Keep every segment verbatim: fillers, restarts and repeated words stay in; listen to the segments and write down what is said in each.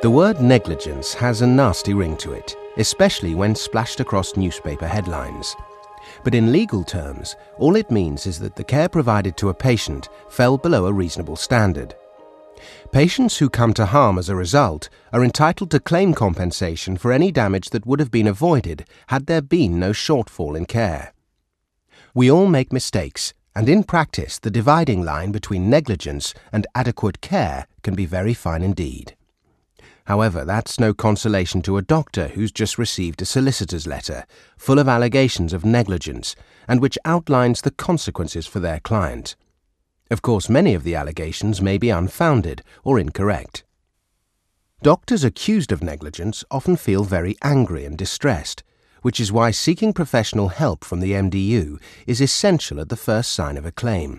The word negligence has a nasty ring to it, especially when splashed across newspaper headlines. But in legal terms, all it means is that the care provided to a patient fell below a reasonable standard. Patients who come to harm as a result are entitled to claim compensation for any damage that would have been avoided had there been no shortfall in care. We all make mistakes, and in practice the dividing line between negligence and adequate care can be very fine indeed. However, that's no consolation to a doctor who's just received a solicitor's letter full of allegations of negligence and which outlines the consequences for their client. Of course, many of the allegations may be unfounded or incorrect. Doctors accused of negligence often feel very angry and distressed, which is why seeking professional help from the M D U is essential at the first sign of a claim.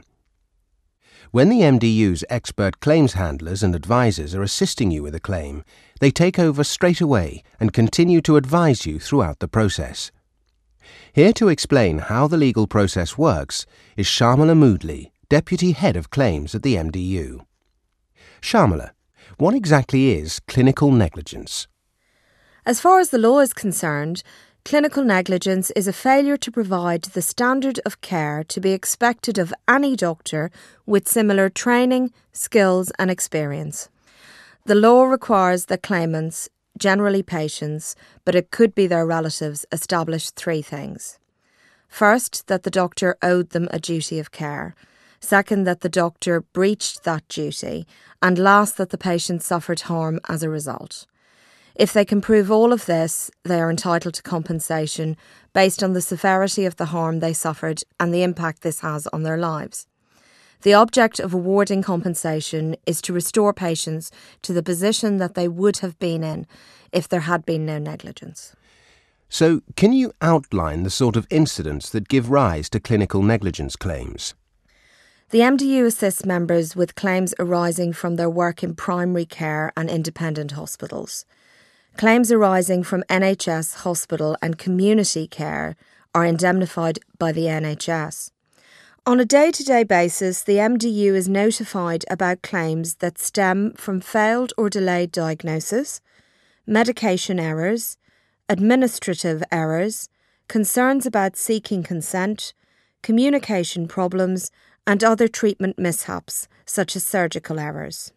When the M D U's expert claims handlers and advisors are assisting you with a claim, they take over straight away and continue to advise you throughout the process. Here to explain how the legal process works is Sharmila Moodley, Deputy Head of Claims at the M D U. Sharmila, what exactly is clinical negligence? As far as the law is concerned, clinical negligence is a failure to provide the standard of care to be expected of any doctor with similar training, skills and experience. The law requires that claimants, generally patients, but it could be their relatives, establish three things. First, that the doctor owed them a duty of care. Second, that the doctor breached that duty. And last, that the patient suffered harm as a result. If they can prove all of this, they are entitled to compensation based on the severity of the harm they suffered and the impact this has on their lives. The object of awarding compensation is to restore patients to the position that they would have been in if there had been no negligence. So, can you outline the sort of incidents that give rise to clinical negligence claims? The M D U assists members with claims arising from their work in primary care and independent hospitals. Claims arising from N H S hospital and community care are indemnified by the N H S. On a day-to-day basis, the M D U is notified about claims that stem from failed or delayed diagnosis, medication errors, administrative errors, concerns about seeking consent, communication problems, and other treatment mishaps, such as surgical errors.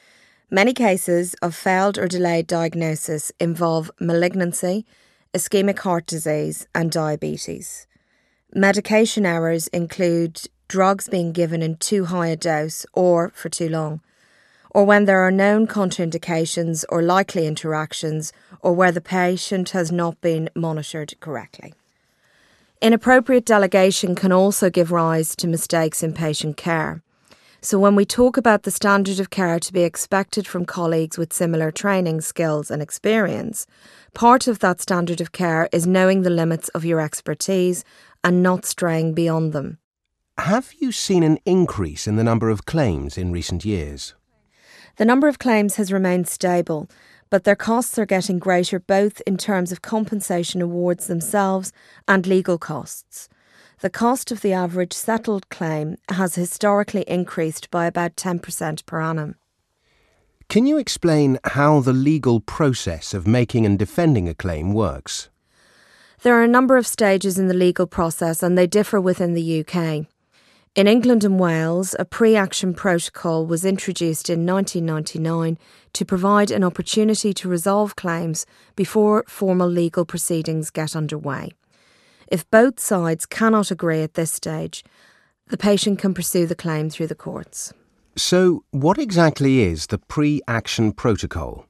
Many cases of failed or delayed diagnosis involve malignancy, ischemic heart disease, and diabetes. Medication errors include drugs being given in too high a dose or for too long, or when there are known contraindications or likely interactions, or where the patient has not been monitored correctly. Inappropriate delegation can also give rise to mistakes in patient care. So when we talk about the standard of care to be expected from colleagues with similar training, skills and experience, part of that standard of care is knowing the limits of your expertise and not straying beyond them. Have you seen an increase in the number of claims in recent years? The number of claims has remained stable, but their costs are getting greater both in terms of compensation awards themselves and legal costs. The cost of the average settled claim has historically increased by about ten percent per annum. Can you explain how the legal process of making and defending a claim works? There are a number of stages in the legal process and they differ within the U K. In England and Wales, a pre-action protocol was introduced in nineteen ninety-nine to provide an opportunity to resolve claims before formal legal proceedings get underway. If both sides cannot agree at this stage, the patient can pursue the claim through the courts. So, what exactly is the pre-action protocol?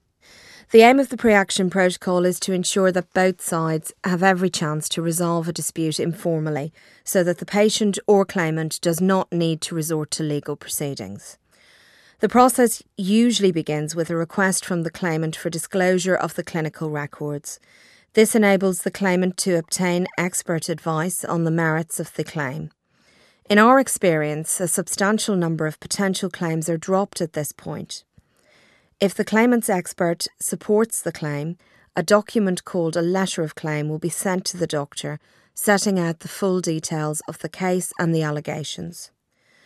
The aim of the pre-action protocol is to ensure that both sides have every chance to resolve a dispute informally, so that the patient or claimant does not need to resort to legal proceedings. The process usually begins with a request from the claimant for disclosure of the clinical records. This enables the claimant to obtain expert advice on the merits of the claim. In our experience, a substantial number of potential claims are dropped at this point. If the claimant's expert supports the claim, a document called a letter of claim will be sent to the doctor, setting out the full details of the case and the allegations.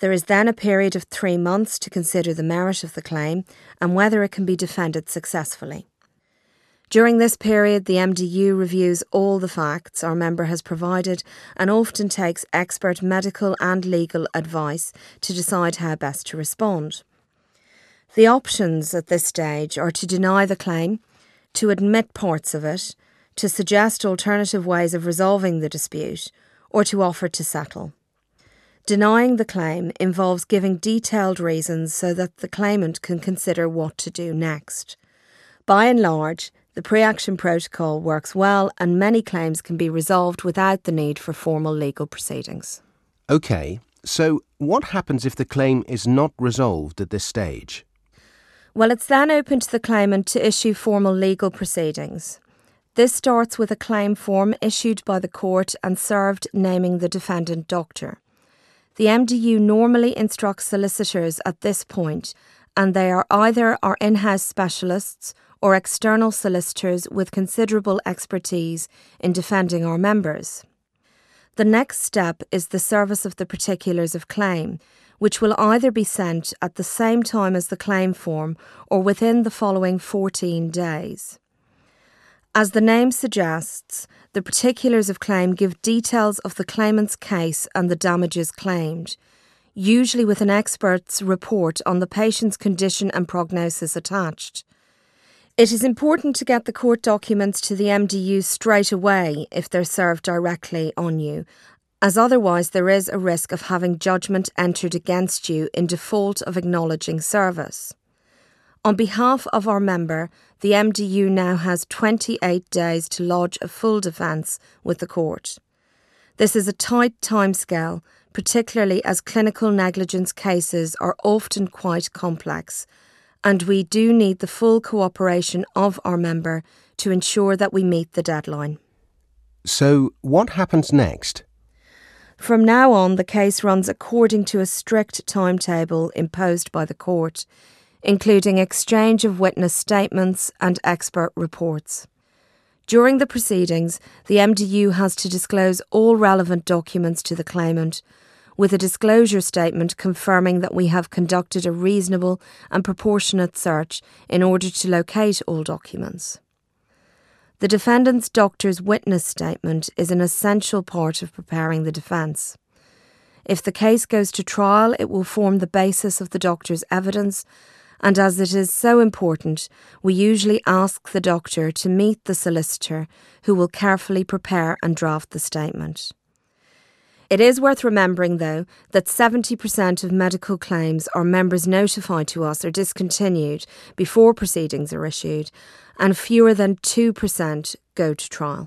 There is then a period of three months to consider the merit of the claim and whether it can be defended successfully. During this period, the M D U reviews all the facts our member has provided and often takes expert medical and legal advice to decide how best to respond. The options at this stage are to deny the claim, to admit parts of it, to suggest alternative ways of resolving the dispute, or to offer to settle. Denying the claim involves giving detailed reasons so that the claimant can consider what to do next. By and large, the pre-action protocol works well and many claims can be resolved without the need for formal legal proceedings. OK, so what happens if the claim is not resolved at this stage? Well, it's then open to the claimant to issue formal legal proceedings. This starts with a claim form issued by the court and served naming the defendant doctor. The M D U normally instructs solicitors at this point, and they are either our in-house specialists or external solicitors with considerable expertise in defending our members. The next step is the service of the particulars of claim, which will either be sent at the same time as the claim form or within the following fourteen days. As the name suggests, the particulars of claim give details of the claimant's case and the damages claimed, usually with an expert's report on the patient's condition and prognosis attached. It is important to get the court documents to the M D U straight away if they're served directly on you, as otherwise there is a risk of having judgment entered against you in default of acknowledging service. On behalf of our member, the M D U now has twenty-eight days to lodge a full defence with the court. This is a tight timescale, particularly as clinical negligence cases are often quite complex, and we do need the full cooperation of our member to ensure that we meet the deadline. So, what happens next? From now on, the case runs according to a strict timetable imposed by the court, including exchange of witness statements and expert reports. During the proceedings, the M D U has to disclose all relevant documents to the claimant, with a disclosure statement confirming that we have conducted a reasonable and proportionate search in order to locate all documents. The defendant's doctor's witness statement is an essential part of preparing the defence. If the case goes to trial, it will form the basis of the doctor's evidence, and as it is so important, we usually ask the doctor to meet the solicitor who will carefully prepare and draft the statement. It is worth remembering, though, that seventy percent of medical claims our members notify to us are discontinued before proceedings are issued, and fewer than two percent go to trial.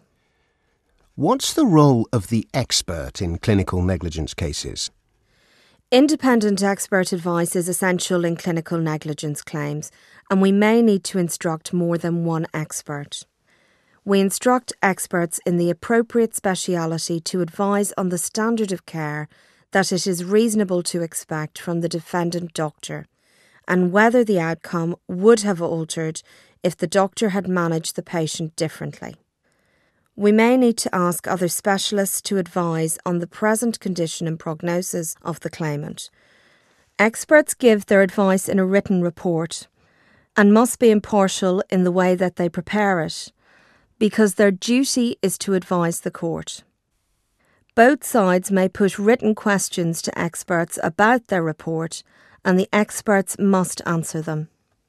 What's the role of the expert in clinical negligence cases? Independent expert advice is essential in clinical negligence claims, and we may need to instruct more than one expert. We instruct experts in the appropriate speciality to advise on the standard of care that it is reasonable to expect from the defendant doctor, and whether the outcome would have altered if the doctor had managed the patient differently. We may need to ask other specialists to advise on the present condition and prognosis of the claimant. Experts give their advice in a written report and must be impartial in the way that they prepare it, because their duty is to advise the court. Both sides may put written questions to experts about their report, and the experts must answer them.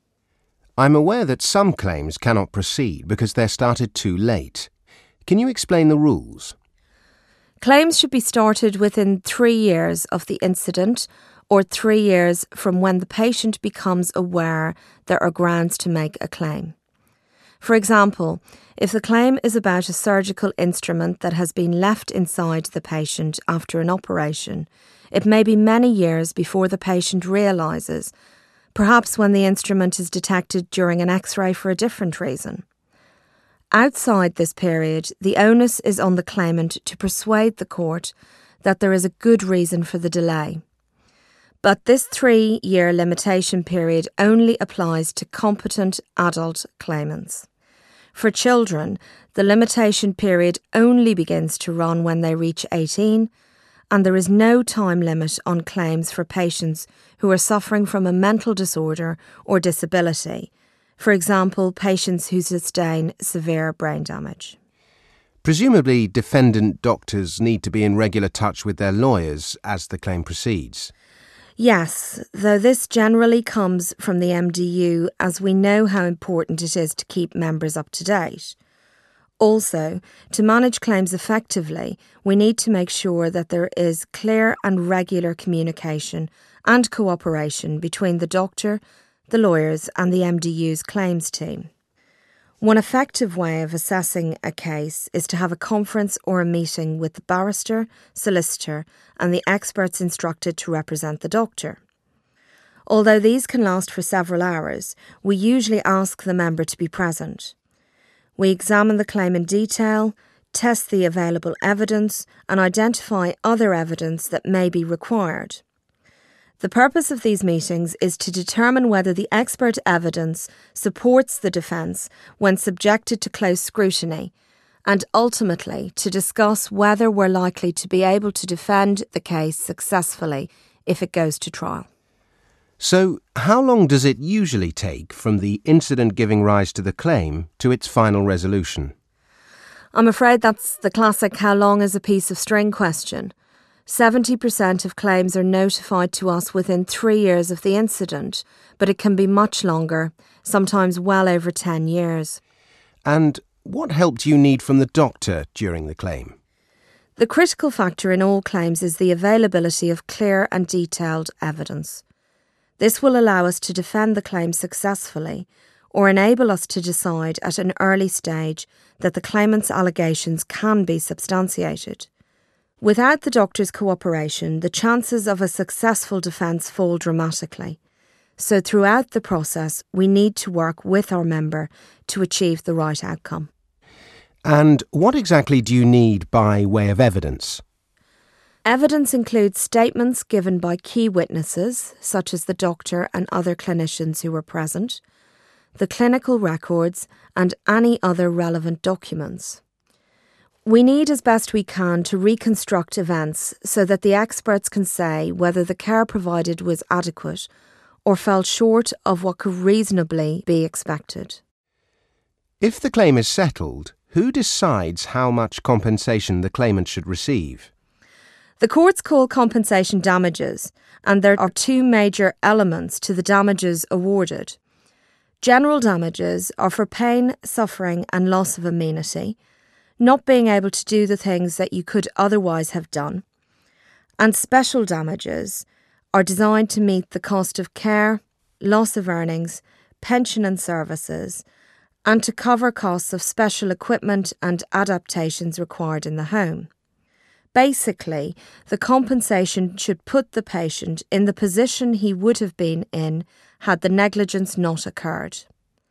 I'm aware that some claims cannot proceed because they're started too late. Can you explain the rules? Claims should be started within three years of the incident or three years from when the patient becomes aware there are grounds to make a claim. For example, if the claim is about a surgical instrument that has been left inside the patient after an operation, it may be many years before the patient realises, perhaps when the instrument is detected during an X-ray for a different reason. Outside this period, the onus is on the claimant to persuade the court that there is a good reason for the delay. But this three-year limitation period only applies to competent adult claimants. For children, the limitation period only begins to run when they reach eighteen, and there is no time limit on claims for patients who are suffering from a mental disorder or disability, for example, patients who sustain severe brain damage. Presumably, defendant doctors need to be in regular touch with their lawyers as the claim proceeds. Yes, though this generally comes from the M D U, as we know how important it is to keep members up to date. Also, to manage claims effectively, we need to make sure that there is clear and regular communication and cooperation between the doctor, the lawyers and the M D U's claims team. One effective way of assessing a case is to have a conference or a meeting with the barrister, solicitor and the experts instructed to represent the doctor. Although these can last for several hours, we usually ask the member to be present. We examine the claim in detail, test the available evidence and identify other evidence that may be required. The purpose of these meetings is to determine whether the expert evidence supports the defence when subjected to close scrutiny, and ultimately to discuss whether we're likely to be able to defend the case successfully if it goes to trial. So, how long does it usually take from the incident giving rise to the claim to its final resolution? I'm afraid that's the classic how long is a piece of string question. seventy percent of claims are notified to us within three years of the incident, but it can be much longer, sometimes well over ten years. And what help do you need from the doctor during the claim? The critical factor in all claims is the availability of clear and detailed evidence. This will allow us to defend the claim successfully or enable us to decide at an early stage that the claimant's allegations can be substantiated. Without the doctor's cooperation, the chances of a successful defence fall dramatically. So throughout the process, we need to work with our member to achieve the right outcome. And what exactly do you need by way of evidence? Evidence includes statements given by key witnesses, such as the doctor and other clinicians who were present, the clinical records, and any other relevant documents. We need as best we can to reconstruct events so that the experts can say whether the care provided was adequate or fell short of what could reasonably be expected. If the claim is settled, who decides how much compensation the claimant should receive? The courts call compensation damages, and there are two major elements to the damages awarded. General damages are for pain, suffering and loss of amenity, not being able to do the things that you could otherwise have done. And special damages are designed to meet the cost of care, loss of earnings, pension and services, and to cover costs of special equipment and adaptations required in the home. Basically, the compensation should put the patient in the position he would have been in had the negligence not occurred.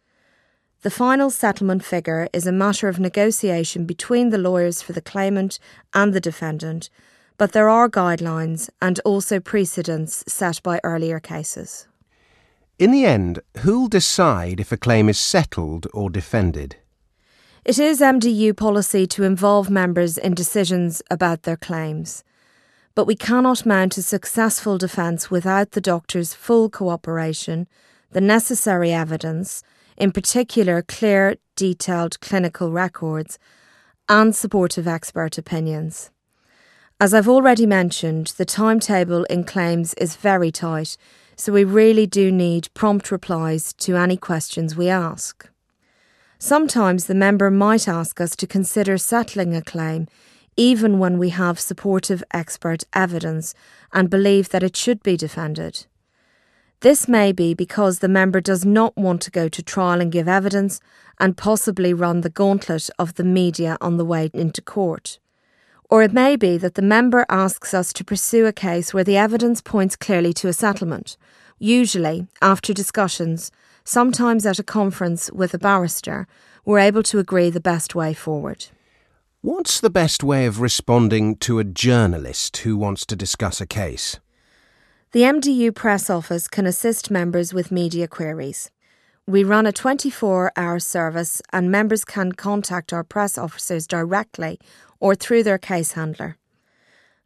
The final settlement figure is a matter of negotiation between the lawyers for the claimant and the defendant, but there are guidelines and also precedents set by earlier cases. In the end, who'll decide if a claim is settled or defended? It is M D U policy to involve members in decisions about their claims, but we cannot mount a successful defence without the doctor's full cooperation, the necessary evidence, in particular clear, detailed clinical records, and supportive expert opinions. As I've already mentioned, the timetable in claims is very tight, so we really do need prompt replies to any questions we ask. Sometimes the member might ask us to consider settling a claim even when we have supportive expert evidence and believe that it should be defended. This may be because the member does not want to go to trial and give evidence and possibly run the gauntlet of the media on the way into court. Or it may be that the member asks us to pursue a case where the evidence points clearly to a settlement, usually after discussions, sometimes at a conference with a barrister, we're able to agree the best way forward. What's the best way of responding to a journalist who wants to discuss a case? The M D U Press Office can assist members with media queries. We run a twenty-four hour service and members can contact our press officers directly or through their case handler.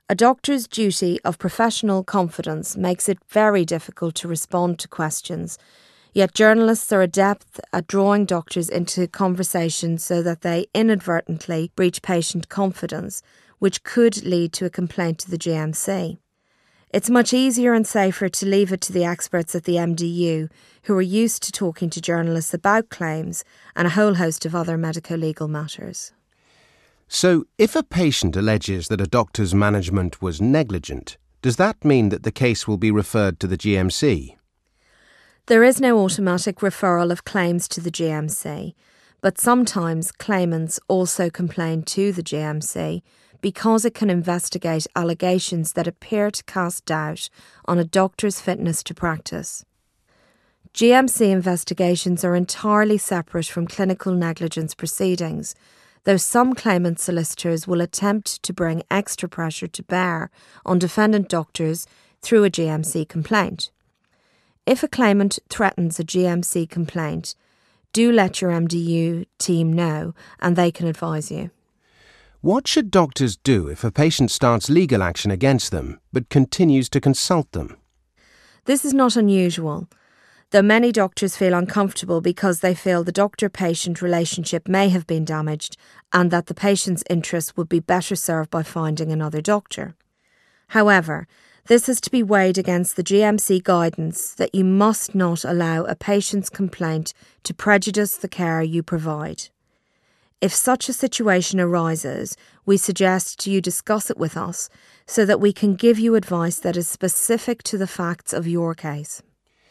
A doctor's duty of professional confidence makes it very difficult to respond to questions, yet journalists are adept at drawing doctors into conversations so that they inadvertently breach patient confidence, which could lead to a complaint to the G M C. It's much easier and safer to leave it to the experts at the M D U, who are used to talking to journalists about claims and a whole host of other medico-legal matters. So, if a patient alleges that a doctor's management was negligent, does that mean that the case will be referred to the G M C? There is no automatic referral of claims to the G M C, but sometimes claimants also complain to the G M C because it can investigate allegations that appear to cast doubt on a doctor's fitness to practice. G M C investigations are entirely separate from clinical negligence proceedings, though some claimant solicitors will attempt to bring extra pressure to bear on defendant doctors through a G M C complaint. If a claimant threatens a G M C complaint, do let your M D U team know and they can advise you. What should doctors do if a patient starts legal action against them but continues to consult them? This is not unusual, though many doctors feel uncomfortable because they feel the doctor-patient relationship may have been damaged and that the patient's interests would be better served by finding another doctor. However, this is to be weighed against the G M C guidance that you must not allow a patient's complaint to prejudice the care you provide. If such a situation arises, we suggest you discuss it with us so that we can give you advice that is specific to the facts of your case.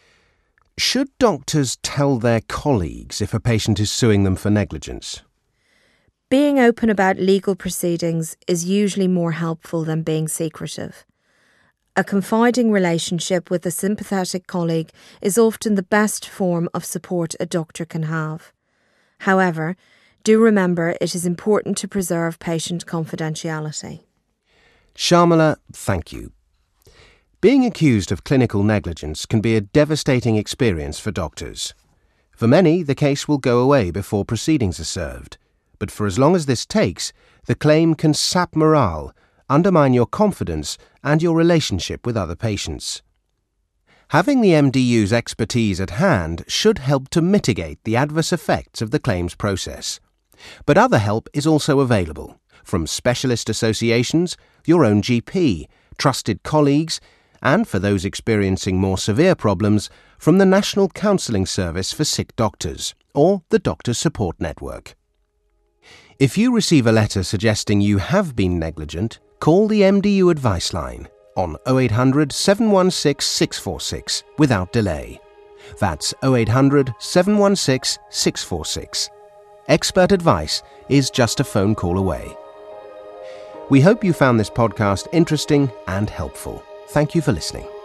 Should doctors tell their colleagues if a patient is suing them for negligence? Being open about legal proceedings is usually more helpful than being secretive. A confiding relationship with a sympathetic colleague is often the best form of support a doctor can have. However, do remember it is important to preserve patient confidentiality. Sharmila, thank you. Being accused of clinical negligence can be a devastating experience for doctors. For many, the case will go away before proceedings are served. But for as long as this takes, the claim can sap morale, undermine your confidence and your relationship with other patients. Having the M D U's expertise at hand should help to mitigate the adverse effects of the claims process. But other help is also available, from specialist associations, your own G P, trusted colleagues, and for those experiencing more severe problems, from the National Counselling Service for Sick Doctors, or the Doctors Support Network. If you receive a letter suggesting you have been negligent, call the M D U Advice Line on oh eight hundred, seven one six, six four six without delay. That's oh eight hundred, seven one six, six four six. Expert advice is just a phone call away. We hope you found this podcast interesting and helpful. Thank you for listening.